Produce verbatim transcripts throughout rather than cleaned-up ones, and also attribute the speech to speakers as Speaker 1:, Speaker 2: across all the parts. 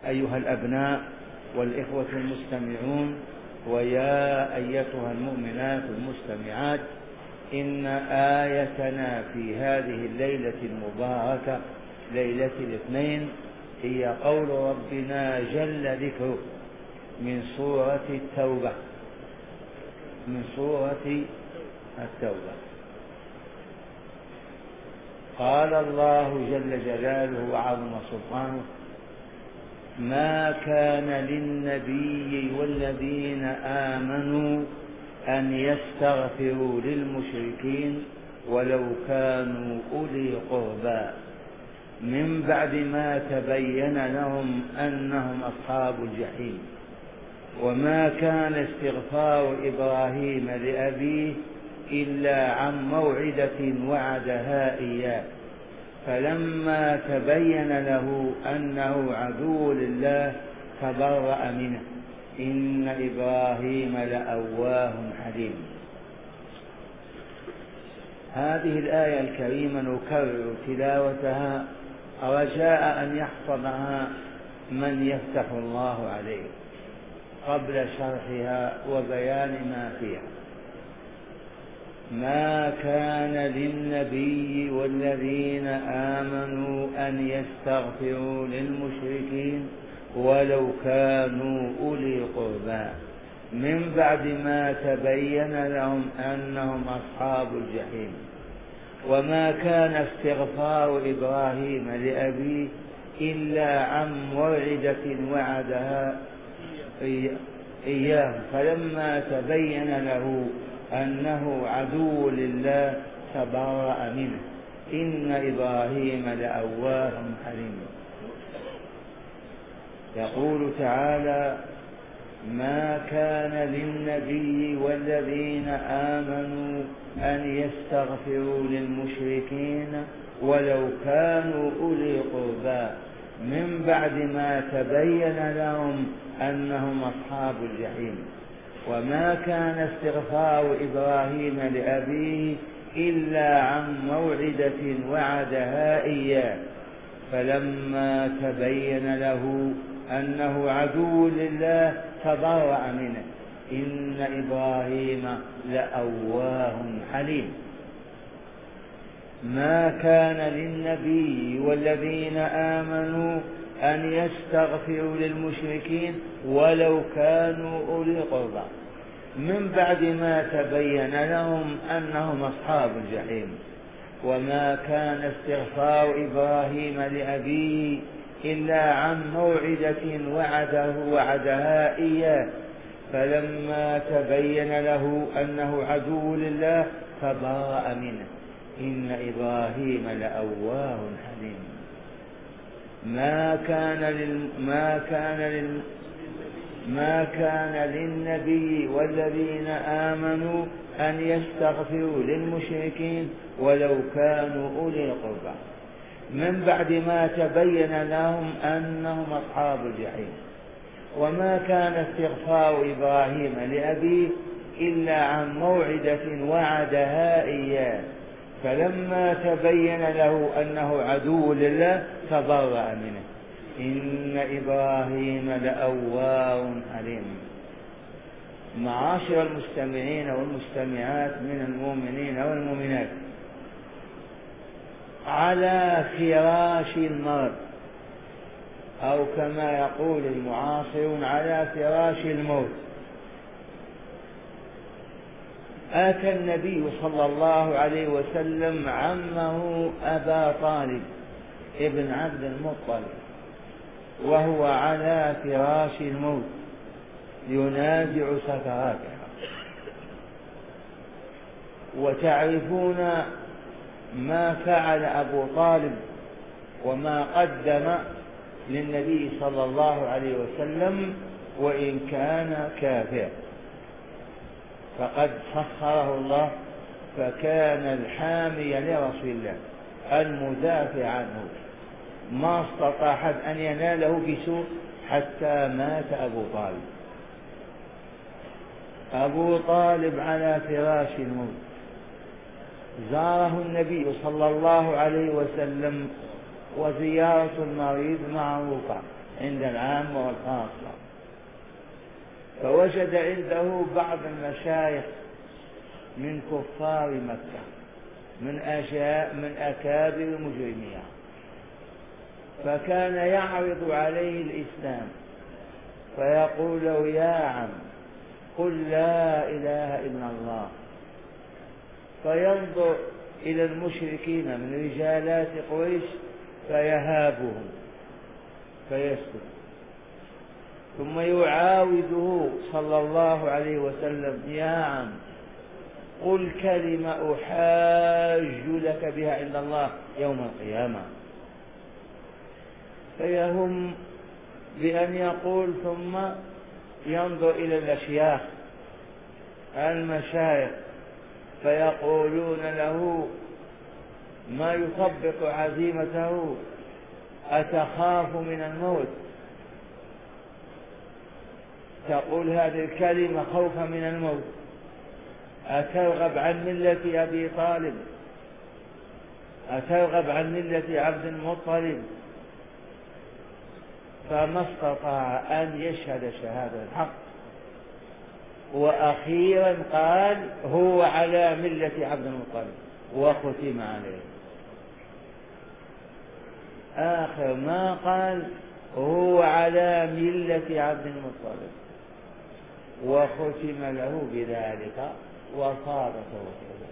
Speaker 1: أيها الأبناء والإخوة المستمعون، ويا أيتها المؤمنات المستمعات، إن آيتنا في هذه الليلة المباركة ليلة الاثنين هي قول ربنا جل ذكره من سورة التوبة من سورة التوبة. قال الله جل جلاله وعظم سلطانه: ما كان للنبي والذين آمنوا أن يستغفروا للمشركين ولو كانوا أولي قربى من بعد ما تبين لهم أنهم أصحاب الجحيم. وما كان استغفار إبراهيم لأبيه إلا عن موعدة وعدها إياه، فلما تبين له أنه عدو لله تبرأ منه، إن إبراهيم لأواه حليم. هذه الآية الكريمة نكرر تلاوتها رجاء أن يحفظها من يفتح الله عليه قبل شرحها وبيان ما فيها. ما كان للنبي والذين آمنوا أن يستغفروا للمشركين ولو كانوا أولي قربى من بعد ما تبين لهم أنهم أصحاب الجحيم. وما كان استغفار إبراهيم لأبيه إلا عن موعدة وعدها إياه، فلما تبين له أنه عدو لله تبرأ منه، إن إبراهيم لأواه حليم. يقول تعالى: ما كان للنبي والذين آمنوا أن يستغفروا للمشركين ولو كانوا أولي قربى من بعد ما تبين لهم أنهم أصحاب الجحيم. وما كان استغفار إبراهيم لأبيه إلا عن موعدة وعدها إياه، فلما تبين له أنه عدو لله تبرأ منه، إن إبراهيم لأواه حليم. ما كان للنبي والذين آمنوا أن يستغفروا للمشركين ولو كانوا أولي قربى من بعد ما تبين لهم أنهم أصحاب الجحيم. وما كان استغفار إبراهيم لأبيه إلا عن موعدة وعده وعدها إياه، فلما تبين له أنه عدو لله تبرأ منه، إن إبراهيم لأواه حليم. ما كان لل... ما كان لل... ما كان للنبي والذين آمنوا أن يستغفروا للمشركين ولو كانوا أولي قربى من بعد ما تبين لهم أنهم أصحاب الجحيم. وما كان استغفار إبراهيم لأبيه إلا عن موعدة وعدها إياه، فلما تبين له أنه عدو لله تبرأ منه، إن إبراهيم لأواه حليم. معاشر المستمعين والمستمعات من المؤمنين والمؤمنات، على فراش المرض، أو كما يقول المعاصرون على فراش الموت، آتى النبي صلى الله عليه وسلم عمه أبا طالب ابن عبد المطلب وهو على فراش الموت ينازع سكراتها. وتعرفون ما فعل أبو طالب وما قدم للنبي صلى الله عليه وسلم وإن كان كافر، فقد سخره الله فكان الحامي لرسول الله المدافع عنه، ما استطاع أحد أن يناله بسوء حتى مات أبو طالب. أبو طالب على فراش الموت زاره النبي صلى الله عليه وسلم، وزيارة المريض معروفة عند العامة والخاصة. فوجد عنده بعض المشايخ من كفار مكة، من أشياء من أكابر مجرميها، فكان يعرض عليه الإسلام فيقول له: يا عم قل لا إله إلا الله. فينظر إلى المشركين من رجالات قريش فيهابهم فيسكت، ثم يعاوده صلى الله عليه وسلم: يا عم قل كلمة أحاج لك بها عند الله يوم القيامة. فيهم بأن يقول، ثم ينظر إلى الأشياخ المشايخ فيقولون له ما يثبط عزيمته: أتخاف من الموت؟ تقول هذه الكلمة خوفا من الموت؟ أترغب عن ملة أبي طالب؟ أترغب عن ملة عبد المطلب؟ فما استطاع أن يشهد شهادة الحق، وأخيرا قال: هو على ملة عبد المطلب، وختم عليه. آخر ما قال: هو على ملة عبد المطلب، وختم له بذلك وصار توحيدا.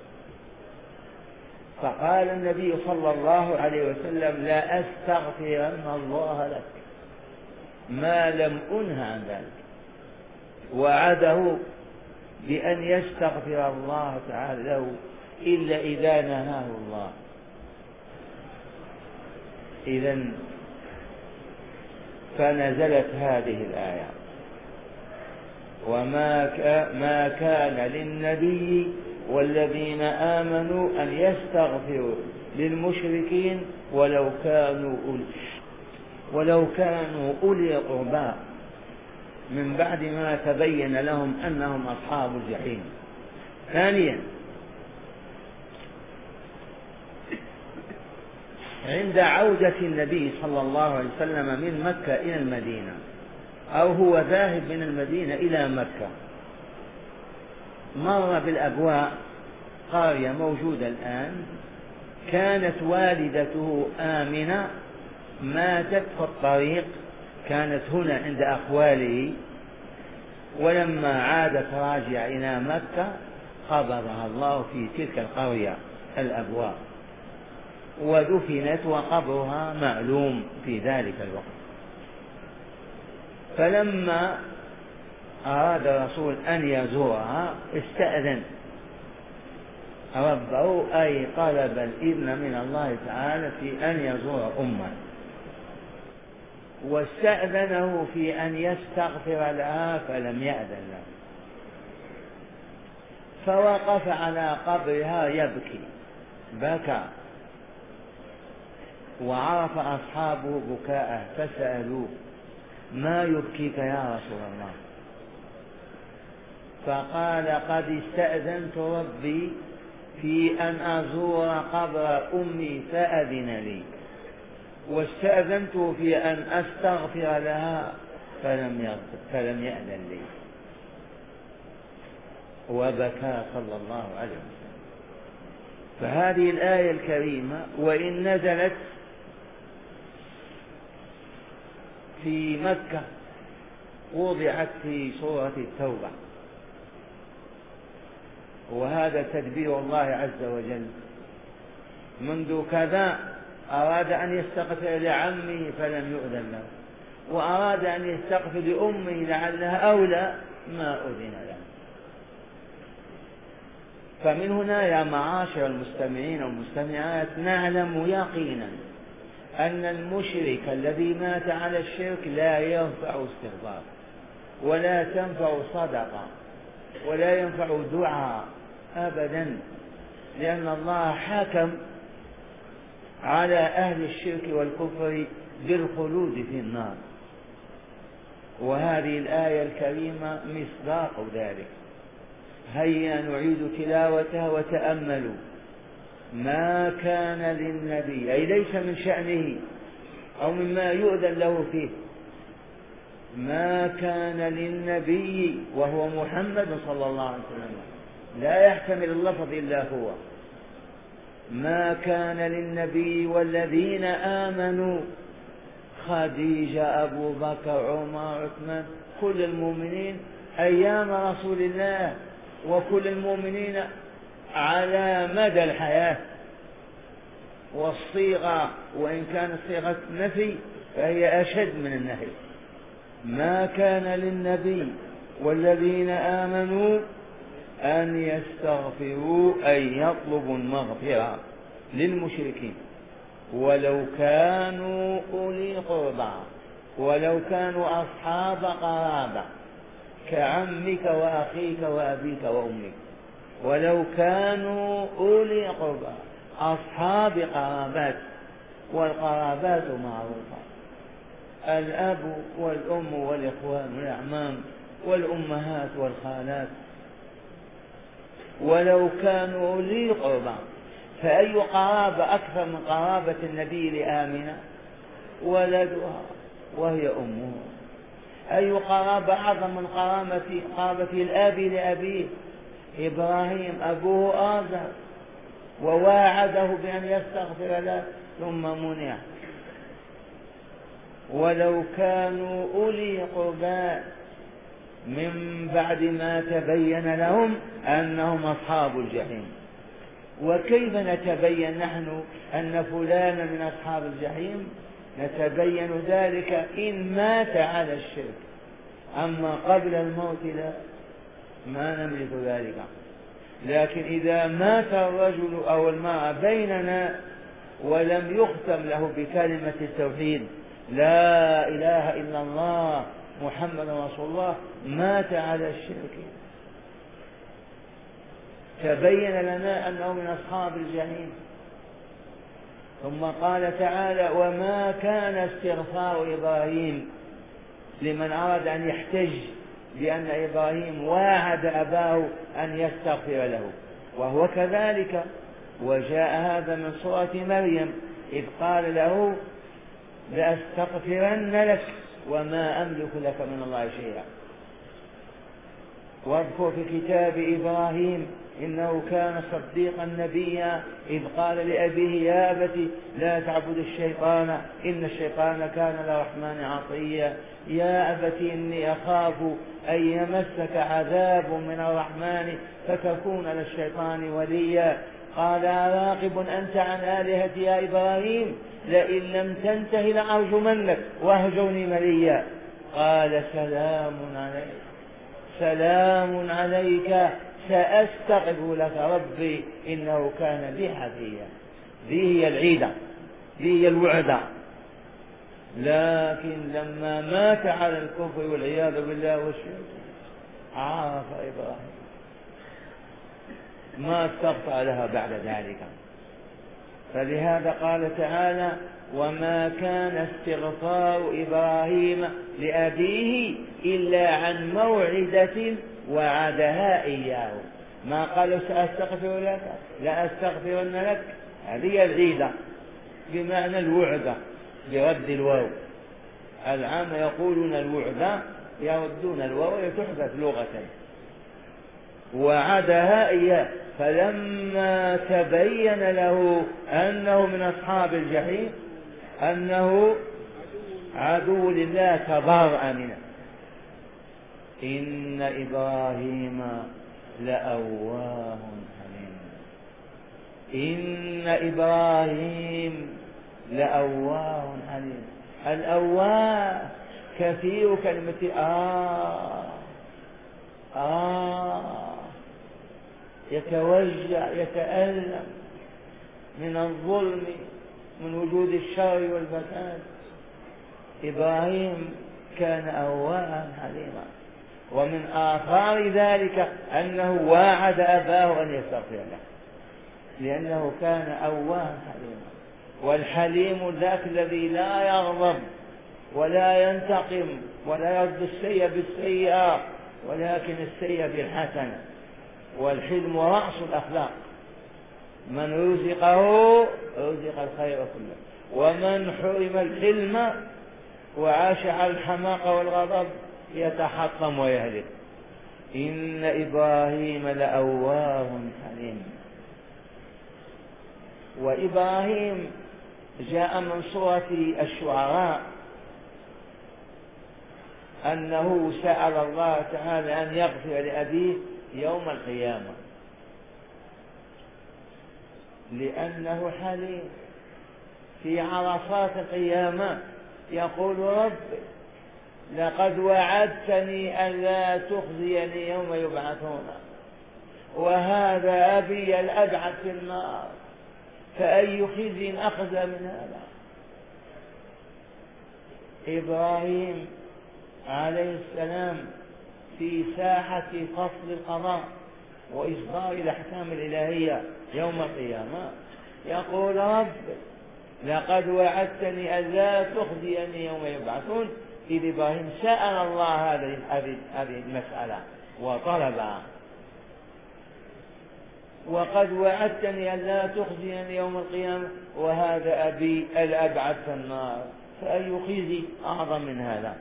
Speaker 1: فقال النبي صلى الله عليه وسلم: لا أستغفرن الله لك ما لم أنه عن ذلك. وعده بأن يستغفر الله تعالى له إلا إذا نهاه الله. إذن فنزلت هذه الآية: وما ما كان للنبي والذين آمنوا أن يستغفروا للمشركين ولو كانوا أولي ولو كانوا أولي قربى من بعد ما تبين لهم أنهم أصحاب الجحيم. ثانيا، عند عودة النبي صلى الله عليه وسلم من مكة إلى المدينة، أو هو ذاهب من المدينة إلى مكة، مر بالأبواء، قرية موجودة الآن، كانت والدته آمنة ماتت في الطريق، كانت هنا عند أخواله، ولما عادت راجع إلى مكة قبضها الله في تلك القرية الأبواء، ودفنت وقبرها معلوم في ذلك الوقت. فلما أراد الرسول أن يزورها استأذن ربه، أي طلب الإذن من الله تعالى في أن يزور أمه، واستأذنه في أن يستغفر لها فلم يأذن له، فوقف على قبرها يبكي، بكى، وعرف أصحابه بكاءه فسألوه: ما يبكيك يا رسول الله؟ فقال: قد استأذنت ربي في أن أزور قبر أمي فأذن لي، واستأذنت في أن أستغفر لها فلم فلم يأذن لي. وبكى صلى الله عليه وسلم. فهذه الآية الكريمة وإن نزلت في مكة وضعت في سورة التوبة، وهذا تدبير الله عز وجل. منذ كذا أراد أن يستغفر لعمه فلم يؤذن له، وأراد أن يستغفر لأمه لعلها أولى ما أذن له. فمن هنا يا معاشر المستمعين والمستمعات نعلم يقينا أن المشرك الذي مات على الشرك لا ينفع استغفار، ولا تنفع صدقة، ولا ينفع دعاء أبدا، لأن الله حكم على أهل الشرك والكفر بالخلود في النار. وهذه الآية الكريمة مصداق ذلك. هيا نعيد تلاوتها وتأملوا: ما كان للنبي، أي ليس من شأنه أو مما يؤذن له فيه، ما كان للنبي وهو محمد صلى الله عليه وسلم، لا يحتمل اللفظ إلا هو. ما كان للنبي والذين آمنوا، خديجة، أبو بكر، عمر، عثمان، كل المؤمنين أيام رسول الله، وكل المؤمنين على مدى الحياة. والصيغة وإن كانت صيغة نفي فهي أشد من النهي. ما كان للنبي والذين آمنوا أن يستغفروا، أن يطلبوا المغفرة للمشركين ولو كانوا أولي قربى، ولو كانوا أصحاب قرابة كعمك وأخيك وأبيك وأمك، ولو كانوا أولي قربى، أصحاب قرابات، والقرابات معروفة، الأب والأم والإخوان والأعمام والأمهات والخالات. ولو كانوا أولي قربى، فأي قرابة أكثر من قرابة النبي لآمنة ولدها وهي أمه؟ أي قرابة أعظم من قرابة قرابة الأب لأبيه؟ إبراهيم أبوه آزر وواعده بأن يستغفر له ثم منع. ولو كانوا أولي قربى من بعد ما تبين لهم أنهم أصحاب الجحيم. وكيف نتبين نحن أن فلانا من أصحاب الجحيم؟ نتبين ذلك إن مات على الشرك، أما قبل الموت لا، ما نملك ذلك. لكن إذا مات الرجل أو المرأة بيننا ولم يختم له بكلمة التوحيد لا إله إلا الله محمد رسول الله، مات على الشرك، تبين لنا أنه من أصحاب الجحيم. ثم قال تعالى: وما كان استغفار إبراهيم، لمن أراد أن يحتج بأن إبراهيم واعد أباه أن يستغفر له، وهو كذلك. وجاء هذا من سورة مريم إذ قال له: لأستغفرن لك وما أملك لك من الله شيئا. واذكر في كتاب إبراهيم إنه كان صديقا نبيا إذ قال لأبيه: يا أبت لا تعبد الشيطان إن الشيطان كان للرحمن عصيا. يا أبت إني أخاف أن يمسك عذاب من الرحمن فتكون للشيطان وليا. قال: أراغب أنت عن آلهتي يا إبراهيم؟ لئن لم تنته لأرجمنك واهجرني مليا. قال: سلام عليك سلام عليك سأستغفر لك ربي إنه كان بي حفيا. ذي هي العيدة، ذي هي الوعدة. لكن لما مات على الكفر والعياذ بالله والشرك عرف إبراهيم، ما استغفر لها بعد ذلك. فلهذا قال تعالى: وما كان استغفار إبراهيم لأبيه إلا عن موعدة وعدها إياه. ما قالوا سأستغفر لك، لا أستغفرن لك، هذه العيدة بمعنى الوعدة برد الواو. العام يقولون الوعدة يردون الواو تحدث لغة. وعدها إياه، فلما تبين له أنه من أصحاب الجحيم أنه عدو لله تبرأ منه. إن إبراهيم لأواه حليم. إن إبراهيم لأواه حليم. الأواه كثير كلمة آه آه، يتوجع يتألم من الظلم، من وجود الشر والفساد. إبراهيم كان أواها حليما. ومن آثار ذلك أنه واعد أباه أن يستغفر له، لأنه كان أواها حليما. والحليم ذاك الذي لا يغضب ولا ينتقم ولا يرد السيء بالسيئة ولكن السيء بالحسنة. والحلم رأس الأخلاق. من رزقه رزق الخير كله، ومن حرم الحلم وعاش على الحماقة والغضب يتحطم ويهلك. إن إبراهيم لأواه حليم. وإبراهيم جاء من سورة الشعراء أنه سأل الله تعالى أن يغفر لأبيه يوم القيامة لأنه حليم. في عرصات القيامة يقول رب لقد وعدتني ألا تخزيني يوم يبعثون وهذا أبي الأبعد في النار فأي خزي أخذ من هذا. إبراهيم عليه السلام في ساحة فصل القضاء وإصدار الأحكام الإلهية يوم القيامة يقول رب لقد وعدتني ألا تخزيني يوم يبعثون. إذ إبراهيم سأل الله هذه المسألة وطلبها وقد وعدتني ألا تخزيني يوم القيامة وهذا أبي الأبعد في النار فأي خزي أعظم من هذا.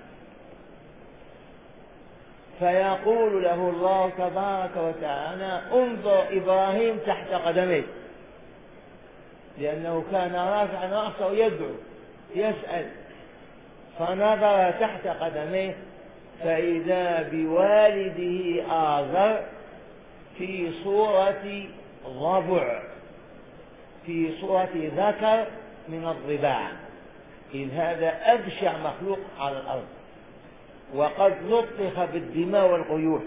Speaker 1: فيقول له الله تبارك وتعالى انظر إبراهيم تحت قدميه لأنه كان رافعا رأسه يدعو يسأل فنظر تحت قدميه فإذا بوالده آزر في صورة ضبع في صورة ذكر من الضباع إذ هذا أبشع مخلوق على الأرض وقد لطخ بالدماء والقيوح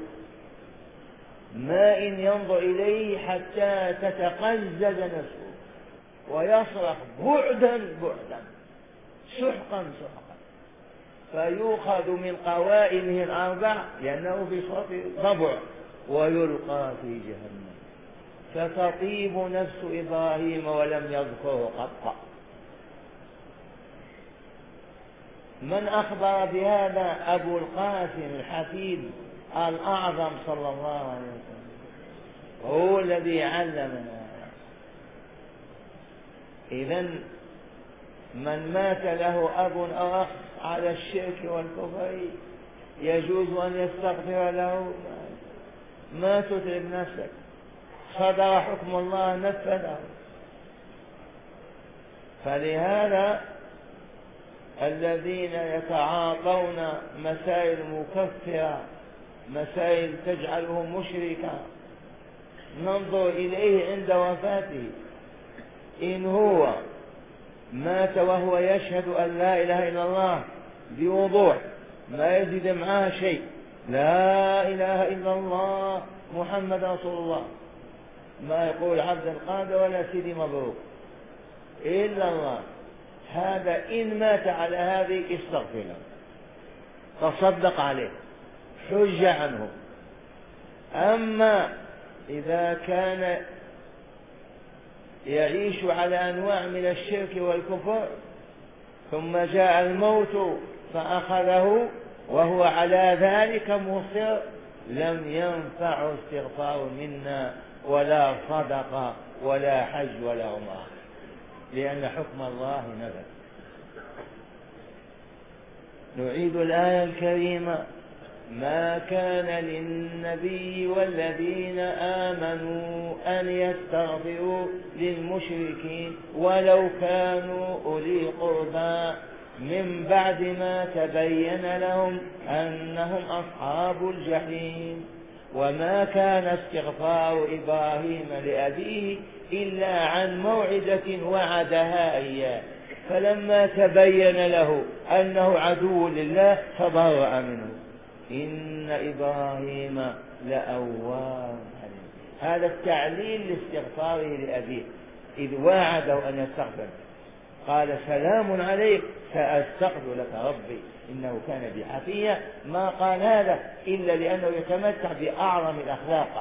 Speaker 1: ما إن ينظر إليه حتى تتقزز نفسه ويصرخ بعدا بعدا سحقا سحقا فيؤخذ من قوائمه الأربع لأنه في صورة ضبع ويلقى في جهنم فتطيب نفس إبراهيم ولم يذكره قط. من أخبر بهذا أبو القاسم الحفيد الأعظم صلى الله عليه وسلم هو الذي علمنا. إذن من مات له أب أو أخ على الشرك والكفر يجوز أن يستغفر له ما تتعب نفسك صدر حكم الله نفذه. فلهذا الذين يتعاطون مسائل مكفرة مسائل تجعلهم مشركا ننظر إليه عند وفاته إن هو مات وهو يشهد أن لا إله إلا الله بوضوح ما يزيد معها شيء لا إله إلا الله محمد رسول الله ما يقول عبد القادر ولا سيدي مبروك إلا الله هذا إن مات على هذه استغفر له تصدق عليه حج عنه. أما إذا كان يعيش على أنواع من الشرك والكفر ثم جاء الموت فأخذه وهو على ذلك مصر لم ينفع استغفار منا ولا صدقة ولا حج ولا عمرة لأن حكم الله نفذ. نعيد الآية الكريمة ما كان للنبي والذين آمنوا أن يستغفروا للمشركين ولو كانوا أولي قربى من بعد ما تبين لهم أنهم أصحاب الجحيم وما كان استغفار إبراهيم لأبيه إلا عن موعدة وعدها إياه فلما تبين له أنه عدو لله فبرأ منه إن إبراهيم لأواه حليم. هذا التعليل لاستغفاره لأبيه إذ واعده أن يستغفر قال سلام عليك سأستغفر لك ربي إنه كان بي حفيا. ما قال هذا إلا لأنه يتمتع بأعظم الأخلاق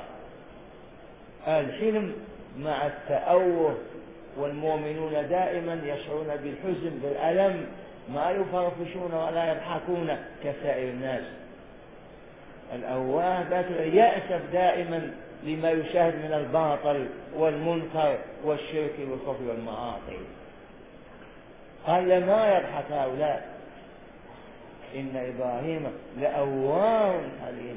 Speaker 1: الحلم مع التأوه والمؤمنون دائما يشعرون بالحزن بالألم ما يفرفشون ولا يضحكون كسائر الناس. الأواه يأسف دائما لما يشاهد من الباطل والمنكر والشرك والكفر والمعاصي قال ما يضحك هؤلاء إن إبراهيم لأواه حليم.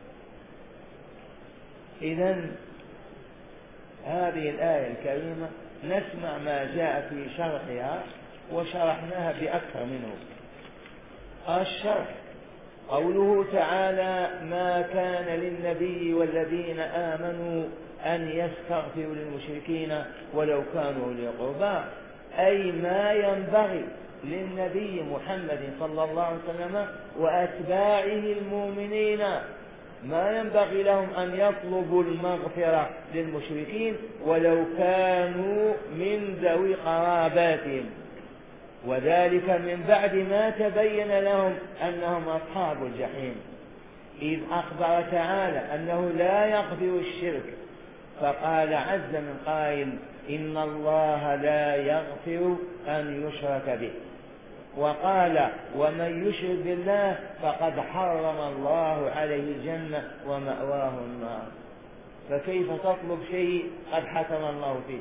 Speaker 1: إذن هذه الآية الكريمة نسمع ما جاء في شرحها وشرحناها بأكثر منه. الشرح قوله تعالى: ما كان للنبي والذين آمنوا أن يستغفروا للمشركين ولو كانوا أولي قربى، أي ما ينبغي للنبي محمد صلى الله عليه وسلم وأتباعه المؤمنين، ما ينبغي لهم أن يطلبوا المغفرة للمشركين ولو كانوا من ذوي قراباتهم، وذلك من بعد ما تبين لهم أنهم أصحاب الجحيم، إذ أخبر تعالى أنه لا يغفر الشرك، فقال عز من قائل: إن الله لا يغفر أن يشرك به، وقال: ومن يشرك بالله فقد حرم الله عليه الجنة ومأواه النار. فكيف تطلب شيء قد حكم الله فيه؟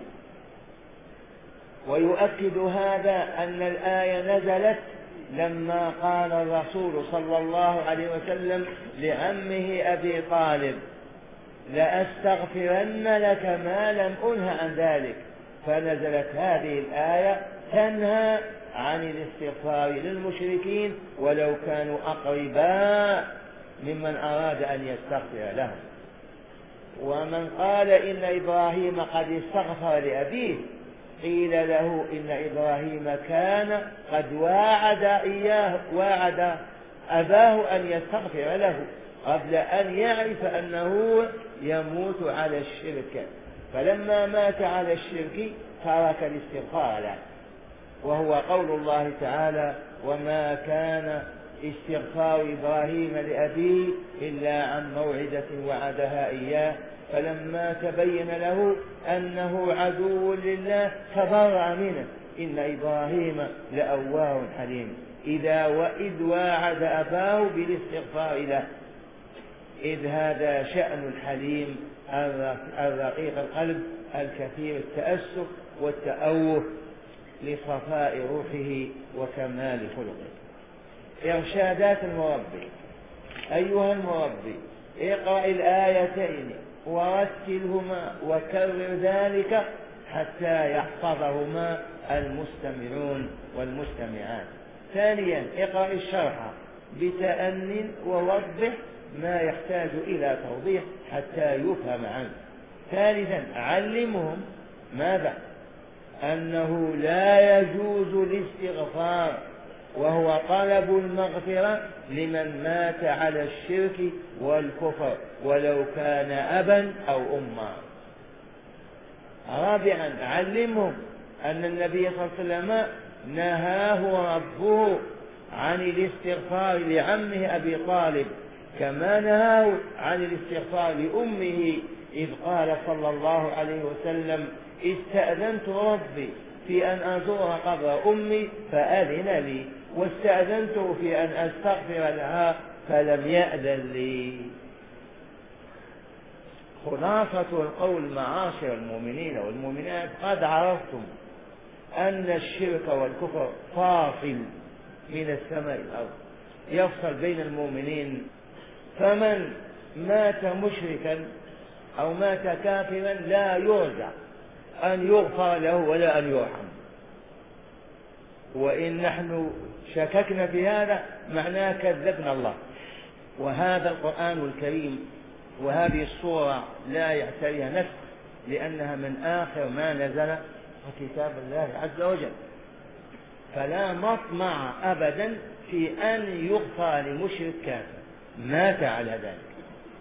Speaker 1: ويؤكد هذا أن الآية نزلت لما قال الرسول صلى الله عليه وسلم لعمه أبي طالب: لأستغفرن لك ما لم أنه عن ذلك، فنزلت هذه الآية تنهى عن الاستغفار للمشركين ولو كانوا أقرباء ممن أراد أن يستغفر لهم. ومن قال إن إبراهيم قد استغفر لأبيه، قيل له إن إبراهيم كان قد واعد إياه واعد أباه أن يستغفر له قبل أن يعرف أنه يموت على الشرك، فلما مات على الشرك ترك الاستغفار له، وهو قول الله تعالى: وما كان استغفار إبراهيم لأبيه إلا عن موعدة وعدها إياه فلما تبين له أنه عدو لله تبرأ منه إن إبراهيم لأواه حليم. إذا وإذ واعد أباه بالاستغفار له، إذ هذا شأن الحليم الرقيق القلب الكثير التأسف والتأوه لصفاء روحه وكمال خلقه. إرشادات المربي: أيها المربي، اقرأ الآيتين ورتلهما وكرر ذلك حتى يحفظهما المستمعون والمستمعات. ثانيا، اقرأ الشرح بتأن ووضح ما يحتاج إلى توضيح حتى يفهم عنه. ثالثا، علمهم ماذا؟ أنه لا يجوز الاستغفار، وهو طلب المغفرة لمن مات على الشرك والكفر ولو كان أبا أو أما. رابعا، علمهم أن النبي صلى الله عليه وسلم نهاه ربه عن الاستغفار لعمه أبي طالب كما نهاه عن الاستغفار لأمه، إذ قال صلى الله عليه وسلم: استأذنت ربي في أن أزور قبر أمي فأذن لي، واستأذنته في أن أستغفر لها فلم يأذن لي. خلاصة القول معاشر المؤمنين والمؤمنات: قد عرفتم أن الشرك والكفر فاصل من السماء الأرض، يفصل بين المؤمنين، فمن مات مشركا أو مات كافرا لا يرجع أن يغفر له ولا أن يرحم. وإن نحن شككنا في هذا معناه كذبنا الله. وهذا القرآن الكريم وهذه الصورة لا يعتريها نسخ، لأنها من آخر ما نزل كتاب الله عز وجل، فلا مطمع أبدا في أن يغفر لمشرك كافر مات على ذلك.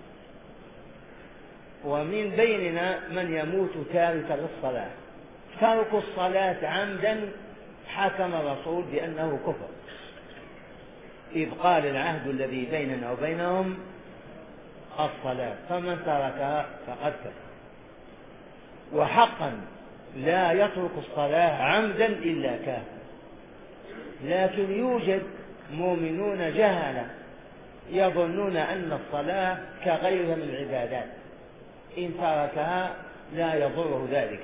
Speaker 1: ومن بيننا من يموت تاركا للصلاة، ترك الصلاة عمدا حكم الرسول بأنه كفر، إذ قال: العهد الذي بيننا وبينهم الصلاة، فمن تركها فقد كفر. وحقا لا يترك الصلاة عمدا إلا كافر، لكن يوجد مؤمنون جهلة يظنون أن الصلاة كغيرها من العبادات، إن تركها لا يضره ذلك.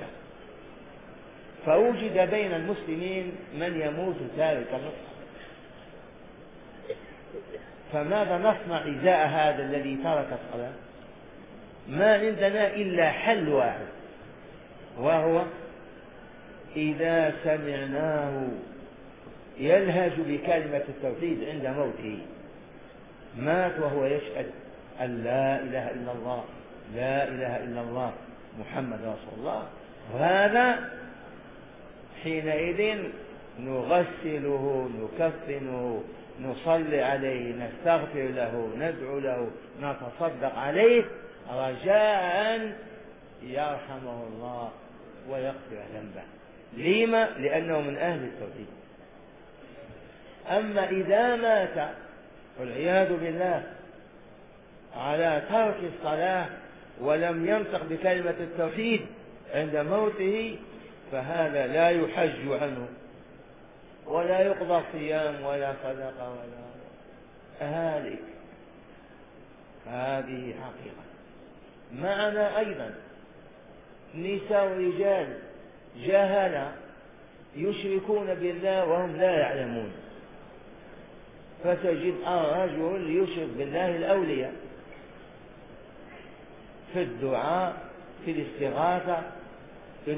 Speaker 1: فوجد بين المسلمين من يموت تاركا للصلاة، فماذا نصنع إزاء هذا الذي ترك الصلاة؟ ما عندنا إلا حل واحد، وهو إذا سمعناه يلهج بكلمة التوحيد عند موته، مات وهو يشهد أن لا إله إلا الله لا إله إلا الله محمد رسول الله، وهذا حينئذ نغسله نكفنه نصلي عليه نستغفر له ندعو له نتصدق عليه رجاء أن يرحمه الله ويغفر ذنبه. لما؟ لأنه من أهل التوحيد. أما إذا مات والعياذ بالله على ترك الصلاة ولم ينطق بكلمة التوحيد عند موته فهذا لا يحج عنه ولا يقضى صيام ولا صدقة ولا هالك. هذه حقيقة. معنا أيضا نساء ورجال جهلة يشركون بالله وهم لا يعلمون، فتجد الرجل يشرك بالله الأولياء في الدعاء في الاستغاثة في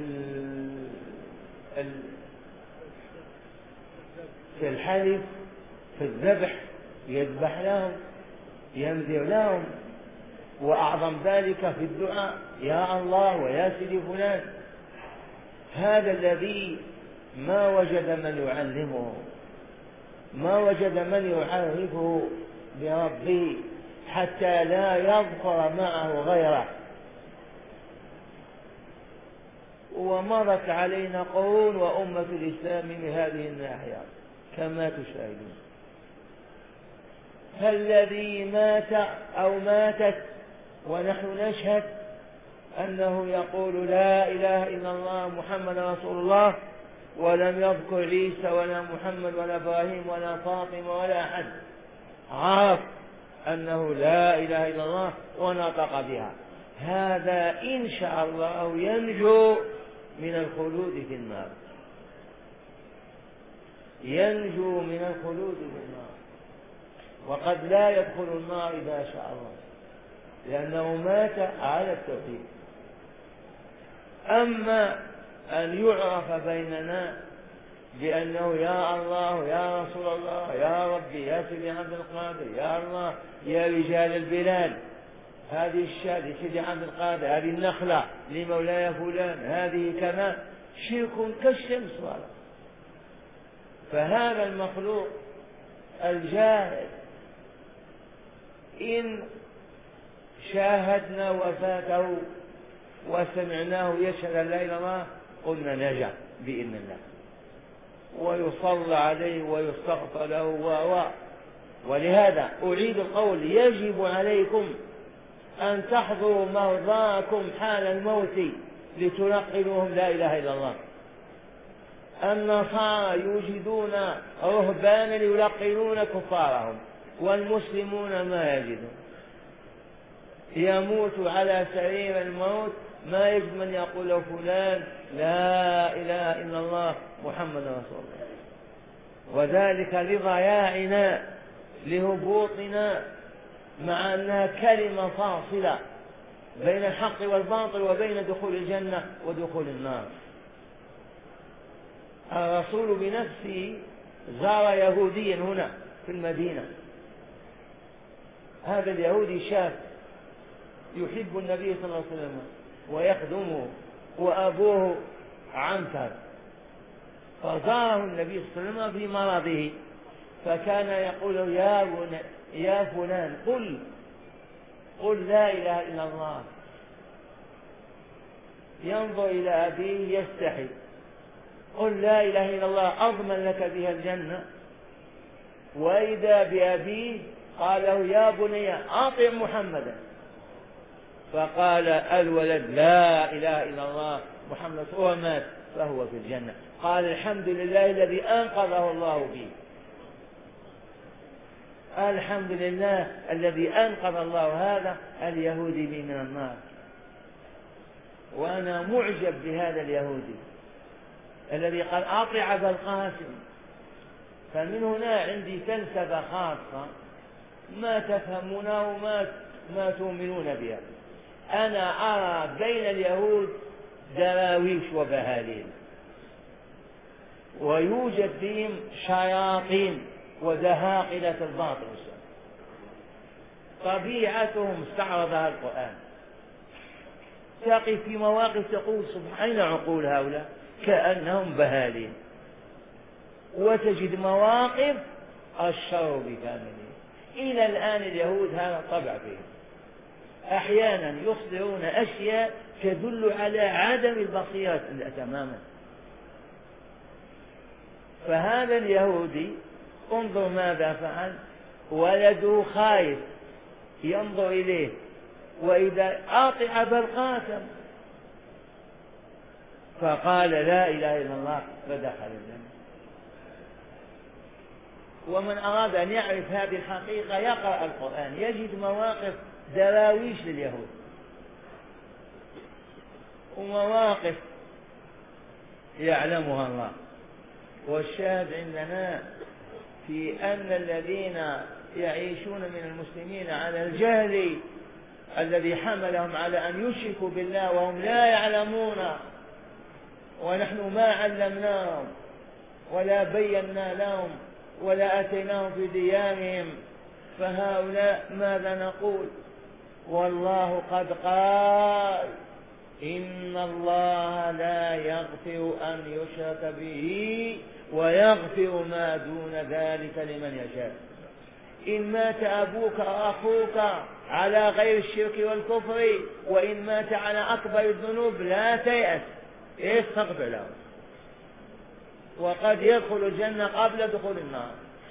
Speaker 1: في الحلف في الذبح، يذبح لهم ينذر لهم، وأعظم ذلك في الدعاء يا الله ويا سيدي فلان. هذا الذي ما وجد من يعلمه ما وجد من يعرفه بربه حتى لا يذكر معه غيره. ومرت علينا قرون وأمة الإسلام من هذه الناحية كما تشاهدون. فالذي مات أو ماتت ونحن نشهد أنه يقول لا إله إلا الله محمد رسول الله ولم يذكر عيسى ولا محمد ولا إبراهيم ولا فاطمة ولا أحد، عرف أنه لا إله إلا الله ونطق بها، هذا إن شاء الله ينجو من الخلود في النار ينجو من الخلود في النار وقد لا يدخل النار إذا شاء الله لأنه مات على التوحيد. أما أن يعرف بيننا بأنه يا الله يا رسول الله يا ربي يا سيدي عبد القادر يا الله يا رجال البلاد، هذه الشاة لسيدي عبد القادر، هذه النخلة لمولاي فلان، هذه كذا، شرك كالشمس والله. فهذا المخلوق الجاهل إن شاهدنا وفاته وسمعناه يشهد أن لا إله إلا الله قلنا نجا بإذن الله، ويصلى عليه ويستغفر له و ولهذا أعيد القول يجب عليكم أن تحضروا مرضاكم حال الموت لتلقنوهم لا إله إلا الله. النصارى يوجدون رهبانا يلقنون كفارهم والمسلمون ما يجدون، يموت على سرير الموت ما يجد من يقول له فلان لا إله إلا الله محمد رسول الله، وذلك لضياعنا لهبوطنا مع أنها كلمة فاصلة بين الحق والباطل وبين دخول الجنة ودخول النار. الرسول بنفسه زار يهوديا هنا في المدينة، هذا اليهودي شاب يحب النبي صلى الله عليه وسلم ويخدمه وأبوه عنتر، فزاره النبي صلى الله عليه وسلم في مرضه فكان يقول يا يا فلان قل قل لا إله إلا الله. ينظر إلى أبيه يستحي، قل لا إله إلا الله أضمن لك بها الجنة. وإذا بأبيه قال له يا بني أطع محمدا، فقال الولد لا إله إلا الله محمد ومات فهو في الجنة. قال الحمد لله الذي أنقذه الله به، الحمد لله الذي أنقذ الله هذا اليهودي بي من النار. وأنا معجب بهذا اليهودي الذي قال أطع أبا القاسم. فمن هنا عندي فلسفة خاصة ما تفهمونه وما ما تؤمنون بها. أنا أرى بين اليهود دراويش وبهاليل، ويوجد فيهم شياطين ودهاقلة الباطل، طبيعتهم استعرضها القرآن. تقف في مواقف تقول سبحان أين عقول هؤلاء، كأنهم بهالين، وتجد مواقف الشر بكامله. إلى الآن اليهود هذا الطبع فيهم، أحيانا يصدرون أشياء تدل على عدم البصيرة تماما. فهذا اليهودي انظر ماذا فعل، ولده خايف ينظر إليه، وإذا أطع بالقاسم فقال لا إله إلا الله فدخل الجنة. ومن أراد أن يعرف هذه الحقيقة يقرأ القرآن يجد مواقف دراويش لليهود ومواقف يعلمها الله. والشاهد عندنا في أن الذين يعيشون من المسلمين على الجهل الذي حملهم على أن يشركوا بالله وهم لا يعلمون، ونحن ما علمناهم ولا بينا لهم ولا أتيناهم في ديانهم، فهؤلاء ماذا نقول؟ والله قد قال إن الله لا يغفر أن يشرك به ويغفر ما دون ذلك لمن يشاء. إن مات أبوك أو أخوك على غير الشرك والكفر، وإن مات على أكبر الذنوب لا تيأس، استغفر له، وقد يدخل الجنة قبل دخول النار.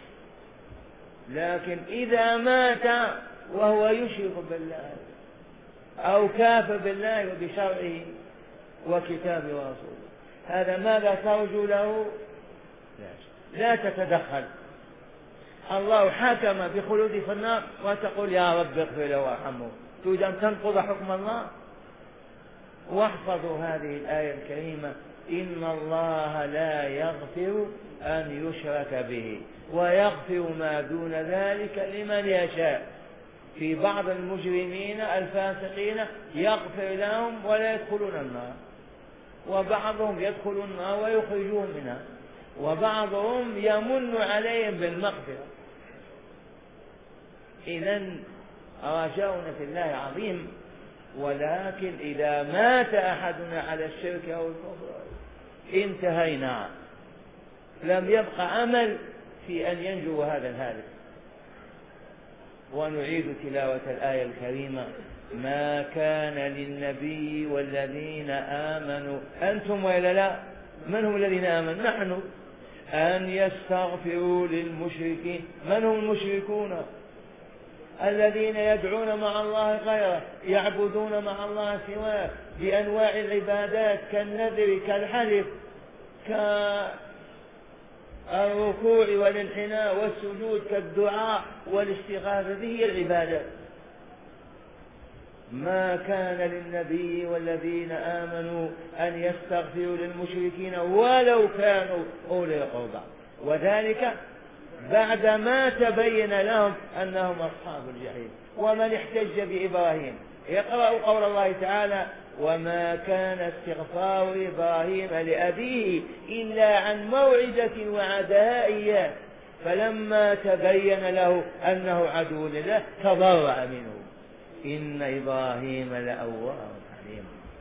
Speaker 1: لكن إذا مات وهو يشرك بالله أو كافر بالله وبشرعه وكتابه ورسوله، هذا ماذا ترجو له؟ لا تتدخل. الله حكم بخلوده في النار وتقول يا رب اغفر له وارحمه، تريد أن تنقض حكم الله؟ واحفظوا هذه الآية الكريمة: إن الله لا يغفر أن يشرك به ويغفر ما دون ذلك لمن يشاء. في بعض المجرمين الفاسقين يغفر لهم ولا يدخلون النار، وبعضهم يدخلون النار ويخرجون منها، وبعضهم يمن عليهم بالمغفرة. إذن رجاؤنا في الله عظيم، ولكن إذا مات أحدنا على الشرك أو الكفر انتهينا، لم يبقى أمل في أن ينجو هذا الهالك. ونعيد تلاوة الآية الكريمة: ما كان للنبي والذين آمنوا، أنتم وإلا لا؟ من هم الذين آمنوا؟ نحن. أن يستغفروا للمشركين. من هم المشركون؟ الذين يدعون مع الله غيره، يعبدون مع الله سواه بأنواع العبادات كالنذر كالحلف كالركوع والانحناء والسجود كالدعاء والاستغاثة، هي العبادات. ما كان للنبي والذين آمنوا أن يستغفروا للمشركين ولو كانوا أولي قربى، وذلك بعدما تبين لهم أنهم أصحاب الجحيم. ومن احتج بإبراهيم يقرأ قول الله تعالى: وما كان استغفار إبراهيم لأبيه إلا عن موعدة وعدها إياه فلما تبين له أنه عدو لله تبرأ منه إن إبراهيم لأواه حليم.